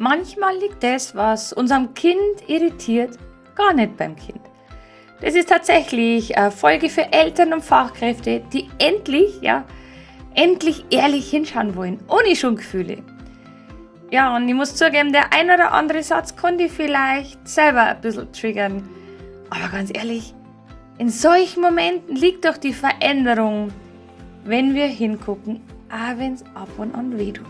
manchmal liegt das, was unserem Kind irritiert, gar nicht beim Kind. Das ist tatsächlich eine Folge für Eltern und Fachkräfte, die endlich ehrlich hinschauen wollen, ohne Schuldgefühle. Ja, und ich muss zugeben, der ein oder andere Satz konnte vielleicht selber ein bisschen triggern. Aber ganz ehrlich, in solchen Momenten liegt doch die Veränderung, wenn wir hingucken, auch wenn es ab und an wehtut.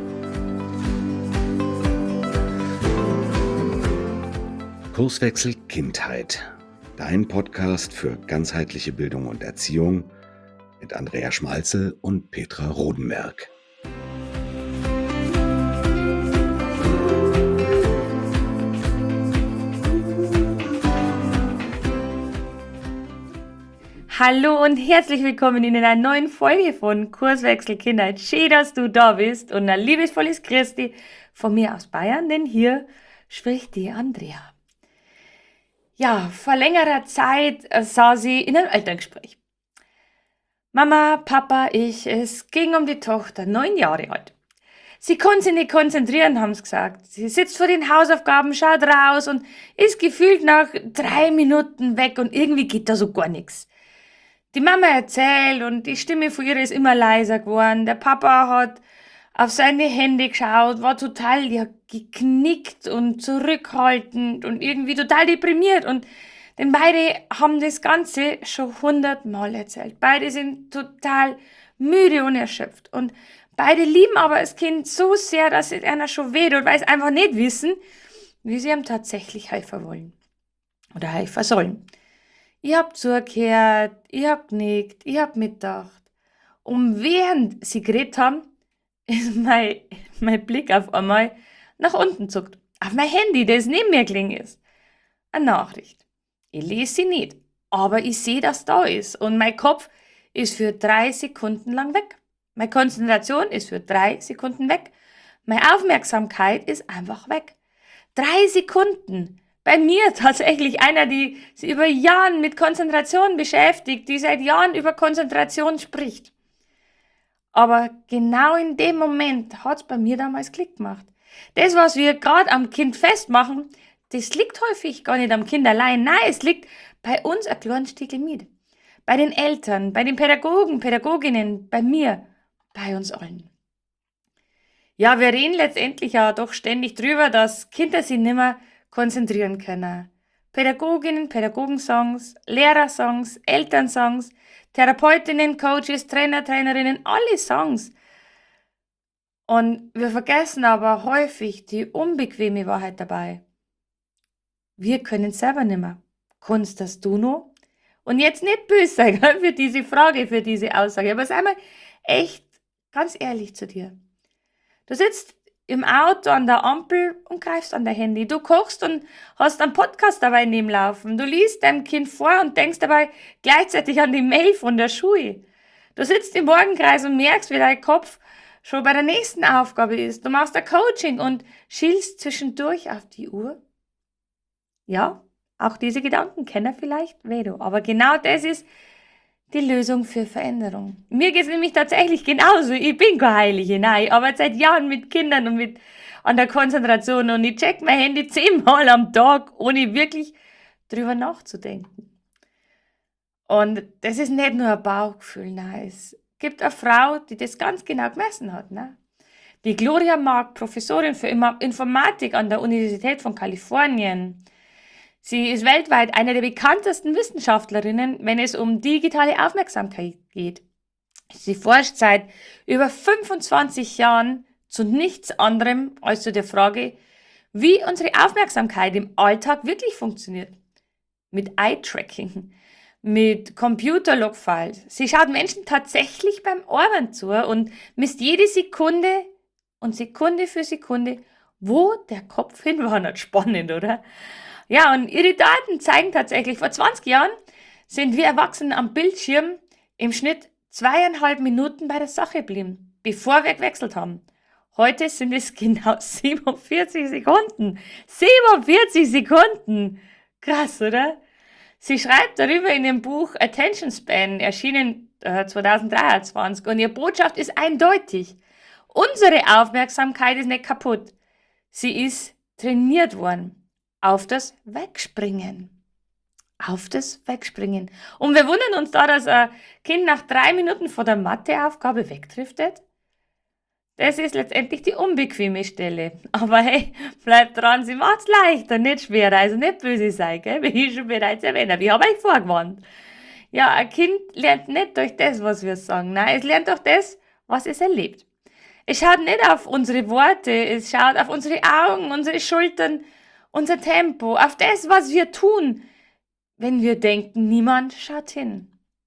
Kurswechsel Kindheit. Dein Podcast für ganzheitliche Bildung und Erziehung mit Andrea Schmalzel und Petra Rodenberg. Hallo und herzlich willkommen in einer neuen Folge von Kurswechsel Kindheit. Schön, dass du da bist und ein liebesvolles Christi von mir aus Bayern, denn hier spricht die Andrea. Ja, vor längerer Zeit saß ich in einem Elterngespräch. Mama, Papa, es ging um die Tochter, 9 Jahre alt. Sie konnte sich nicht konzentrieren, haben sie gesagt. Sie sitzt vor den Hausaufgaben, schaut raus und ist gefühlt nach 3 Minuten weg und irgendwie geht da so gar nichts. Die Mama erzählt und die Stimme von ihr ist immer leiser geworden. Der Papa hat auf seine Hände geschaut, war total geknickt und zurückhaltend und irgendwie total deprimiert. Und denn beide haben das Ganze schon 100-mal erzählt. Beide sind total müde und erschöpft. Und beide lieben aber das Kind so sehr, dass es einer schon wehtut, weil sie einfach nicht wissen, wie sie ihm tatsächlich helfen wollen. Oder helfen sollen. Ich hab zugehört, ich hab genickt, ich hab mitgedacht. Und während sie geredet haben, ist mein Blick auf einmal nach unten zuckt. Auf mein Handy, das neben mir gelegen ist. Eine Nachricht. Ich lese sie nicht, aber ich sehe, dass da ist. Und mein Kopf ist für 3 Sekunden lang weg. Meine Konzentration ist für 3 Sekunden weg. Meine Aufmerksamkeit ist einfach weg. 3 Sekunden. Bei mir tatsächlich einer, die sich über Jahren mit Konzentration beschäftigt, die seit Jahren über Konzentration spricht. Aber genau in dem Moment hat es bei mir damals Klick gemacht. Das, was wir gerade am Kind festmachen, das liegt häufig gar nicht am Kind allein. Nein, es liegt bei uns ein kleines Stückchen mit. Bei den Eltern, bei den Pädagogen, Pädagoginnen, bei mir, bei uns allen. Ja, wir reden letztendlich ja doch ständig drüber, dass Kinder sich nicht mehr konzentrieren können. Pädagoginnen, Pädagogensongs, Lehrersongs, Elternsongs, Therapeutinnen, Coaches, Trainer, Trainerinnen, alle Songs. Und wir vergessen aber häufig die unbequeme Wahrheit dabei. Wir können selber nicht mehr. Kannst das du noch? Und jetzt nicht böse sein für diese Frage, für diese Aussage, aber sei mal echt ganz ehrlich zu dir. Du sitzt im Auto an der Ampel und greifst an dein Handy. Du kochst und hast einen Podcast dabei nebenlaufen. Du liest deinem Kind vor und denkst dabei gleichzeitig an die Mail von der Schule. Du sitzt im Morgenkreis und merkst, wie dein Kopf schon bei der nächsten Aufgabe ist. Du machst ein Coaching und schielst zwischendurch auf die Uhr. Ja, auch diese Gedanken kennen vielleicht Vedo. Aber genau das ist die Lösung für Veränderung. Mir geht es nämlich tatsächlich genauso. Ich bin keine Heilige, nein, aber seit Jahren mit Kindern und an der Konzentration und ich check mein Handy 10-mal am Tag, ohne wirklich drüber nachzudenken. Und das ist nicht nur ein Bauchgefühl, nein. Es gibt eine Frau, die das ganz genau gemessen hat. Ne? Die Gloria Mark, Professorin für Informatik an der Universität von Kalifornien. Sie ist weltweit eine der bekanntesten Wissenschaftlerinnen, wenn es um digitale Aufmerksamkeit geht. Sie forscht seit über 25 Jahren zu nichts anderem als zu der Frage, wie unsere Aufmerksamkeit im Alltag wirklich funktioniert. Mit Eye-Tracking, mit Computer-Logfiles. Sie schaut Menschen tatsächlich beim Arbeiten zu und misst jede Sekunde und Sekunde für Sekunde, wo der Kopf hinwandert. Spannend, oder? Ja, und ihre Daten zeigen tatsächlich, vor 20 Jahren sind wir Erwachsenen am Bildschirm im Schnitt 2,5 Minuten bei der Sache geblieben, bevor wir gewechselt haben. Heute sind es genau 47 Sekunden. 47 Sekunden! Krass, oder? Sie schreibt darüber in dem Buch Attention Span, erschienen 2023, und ihre Botschaft ist eindeutig. Unsere Aufmerksamkeit ist nicht kaputt. Sie ist trainiert worden auf das Wegspringen. Auf das Wegspringen. Und wir wundern uns da, dass ein Kind nach 3 Minuten vor der Matheaufgabe wegdriftet. Das ist letztendlich die unbequeme Stelle. Aber hey, bleibt dran, sie macht's leichter, nicht schwerer, also nicht böse sein, gell? Wie ich schon bereits erwähnt habe. Ich habe euch vorgewarnt. Ja, ein Kind lernt nicht durch das, was wir sagen. Nein, es lernt durch das, was es erlebt. Es schaut nicht auf unsere Worte, es schaut auf unsere Augen, unsere Schultern, unser Tempo, auf das, was wir tun, wenn wir denken, niemand schaut hin.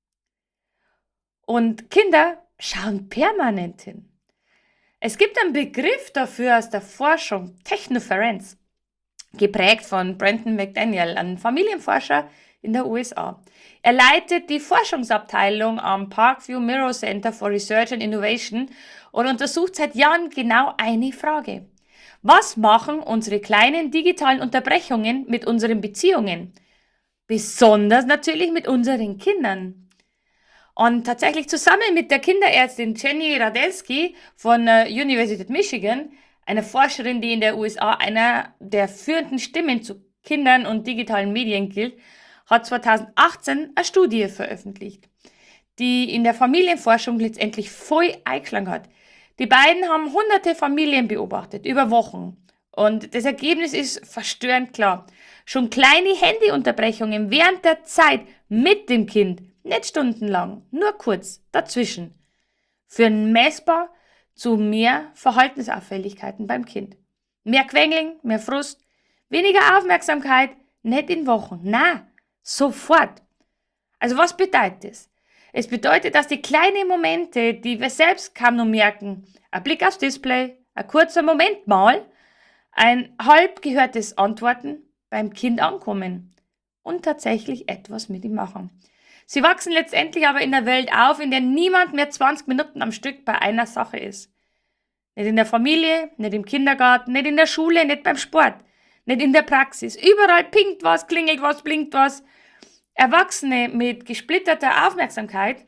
Und Kinder schauen permanent hin. Es gibt einen Begriff dafür aus der Forschung, Technoferenz, geprägt von Brenton McDaniel, einem Familienforscher in der USA. Er leitet die Forschungsabteilung am Parkview Mirror Center for Research and Innovation und untersucht seit Jahren genau eine Frage. Was machen unsere kleinen digitalen Unterbrechungen mit unseren Beziehungen? Besonders natürlich mit unseren Kindern. Und tatsächlich zusammen mit der Kinderärztin Jenny Radelski von der Universität Michigan, einer Forscherin, die in der USA einer der führenden Stimmen zu Kindern und digitalen Medien gilt, hat 2018 eine Studie veröffentlicht, die in der Familienforschung letztendlich voll eingeschlagen hat. Die beiden haben hunderte Familien beobachtet, über Wochen. Und das Ergebnis ist verstörend klar. Schon kleine Handyunterbrechungen während der Zeit mit dem Kind, nicht stundenlang, nur kurz, dazwischen, führen messbar zu mehr Verhaltensauffälligkeiten beim Kind. Mehr Quengeln, mehr Frust, weniger Aufmerksamkeit, nicht in Wochen, na, sofort. Also was bedeutet das? Es bedeutet, dass die kleinen Momente, die wir selbst kaum noch merken, ein Blick aufs Display, ein kurzer Moment mal, ein halb gehörtes Antworten beim Kind ankommen und tatsächlich etwas mit ihm machen. Sie wachsen letztendlich aber in der Welt auf, in der niemand mehr 20 Minuten am Stück bei einer Sache ist. Nicht in der Familie, nicht im Kindergarten, nicht in der Schule, nicht beim Sport, nicht in der Praxis. Überall pinkt was, klingelt was, blinkt was. Erwachsene mit gesplitterter Aufmerksamkeit,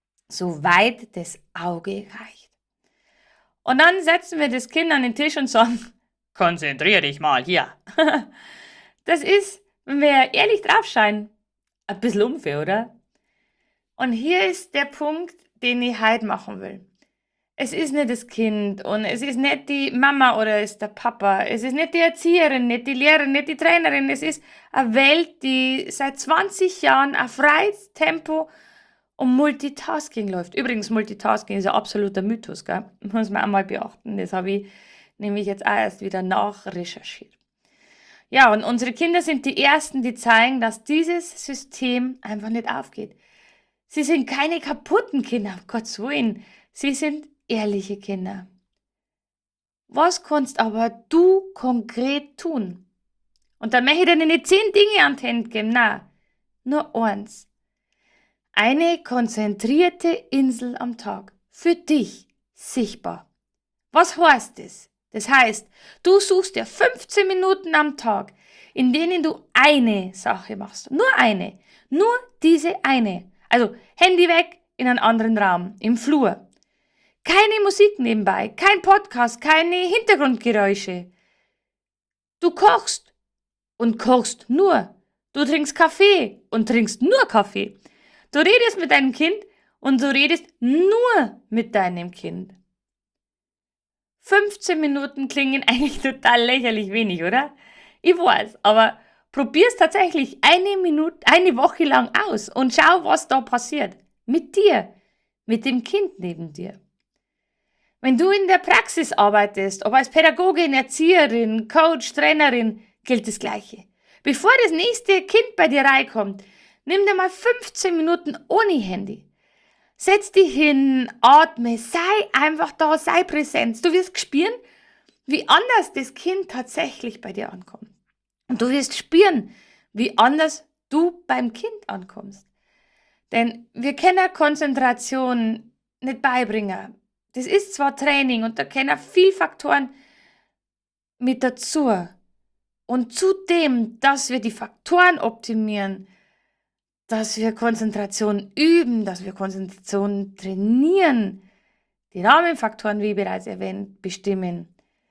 soweit das Auge reicht. Und dann setzen wir das Kind an den Tisch und sagen, konzentrier dich mal hier. Das ist, wenn wir ehrlich draufschauen, ein bisschen unfair, oder? Und hier ist der Punkt, den ich heute machen will. Es ist nicht das Kind und es ist nicht die Mama oder es ist der Papa. Es ist nicht die Erzieherin, nicht die Lehrerin, nicht die Trainerin. Es ist eine Welt, die seit 20 Jahren auf freies Tempo und Multitasking läuft. Übrigens, Multitasking ist ein absoluter Mythos, gell? Muss man einmal beachten. Das habe ich nämlich jetzt auch erst wieder nachrecherchiert. Ja, und unsere Kinder sind die Ersten, die zeigen, dass dieses System einfach nicht aufgeht. Sie sind keine kaputten Kinder, um Gottes Willen. Sie sind ehrliche Kinder. Was kannst aber du konkret tun? Und da möchte ich dir nicht 10 Dinge an die Hand geben, nein, nur eins. Eine konzentrierte Insel am Tag, für dich sichtbar. Was heißt das? Das heißt, du suchst dir 15 Minuten am Tag, in denen du eine Sache machst. Nur eine. Nur diese eine. Also Handy weg, in einen anderen Raum, im Flur. Keine Musik nebenbei, kein Podcast, keine Hintergrundgeräusche. Du kochst und kochst nur. Du trinkst Kaffee und trinkst nur Kaffee. Du redest mit deinem Kind und du redest nur mit deinem Kind. 15 Minuten klingen eigentlich total lächerlich wenig, oder? Ich weiß, aber probier's tatsächlich eine Woche lang aus und schau, was da passiert. Mit dir, mit dem Kind neben dir. Wenn du in der Praxis arbeitest, ob als Pädagogin, Erzieherin, Coach, Trainerin, gilt das Gleiche. Bevor das nächste Kind bei dir reinkommt, nimm dir mal 15 Minuten ohne Handy. Setz dich hin, atme, sei einfach da, sei präsent. Du wirst spüren, wie anders das Kind tatsächlich bei dir ankommt. Und du wirst spüren, wie anders du beim Kind ankommst. Denn wir können Konzentration nicht beibringen. Das ist zwar Training und da können viele Faktoren mit dazu. Und zudem, dass wir die Faktoren optimieren, dass wir Konzentration üben, dass wir Konzentration trainieren, die Rahmenfaktoren, wie bereits erwähnt, bestimmen,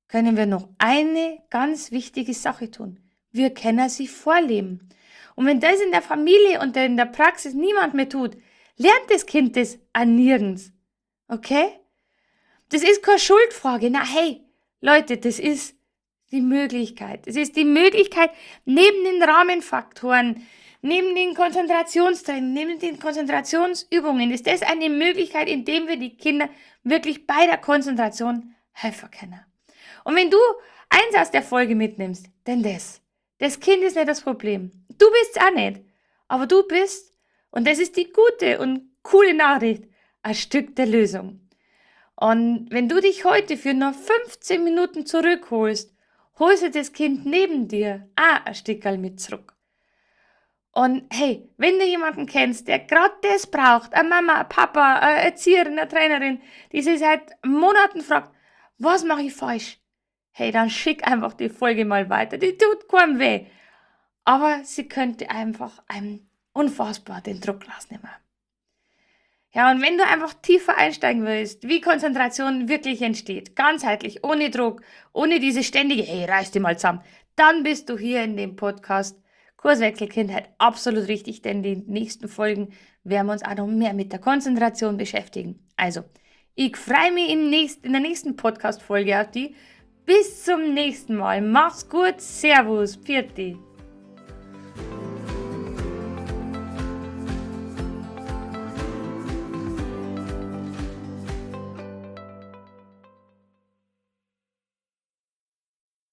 können wir noch eine ganz wichtige Sache tun. Wir können sie vorleben. Und wenn das in der Familie und in der Praxis niemand mehr tut, lernt das Kind das an nirgends. Okay? Das ist keine Schuldfrage. Na hey, Leute, das ist die Möglichkeit. Es ist die Möglichkeit, neben den Rahmenfaktoren, neben den Konzentrationstraining, neben den Konzentrationsübungen, ist das eine Möglichkeit, indem wir die Kinder wirklich bei der Konzentration helfen können. Und wenn du eins aus der Folge mitnimmst, dann das. Das Kind ist nicht das Problem. Du bist's auch nicht. Aber du bist, und das ist die gute und coole Nachricht, ein Stück der Lösung. Und wenn du dich heute für nur 15 Minuten zurückholst, holst du das Kind neben dir auch ein Stückchen mit zurück. Und hey, wenn du jemanden kennst, der gerade das braucht, eine Mama, ein Papa, eine Erzieherin, eine Trainerin, die sich seit Monaten fragt, was mache ich falsch? Hey, dann schick einfach die Folge mal weiter. Die tut keinem weh. Aber sie könnte einfach einem unfassbar den Druck rausnehmen. Ja, und wenn du einfach tiefer einsteigen willst, wie Konzentration wirklich entsteht, ganzheitlich, ohne Druck, ohne diese ständige, hey, reiß dich mal zusammen, dann bist du hier in dem Podcast Kurswechsel Kindheit absolut richtig, denn die nächsten Folgen werden wir uns auch noch mehr mit der Konzentration beschäftigen. Also, ich freue mich in der nächsten Podcast-Folge auf die. Bis zum nächsten Mal. Mach's gut. Servus. Pfiat dich.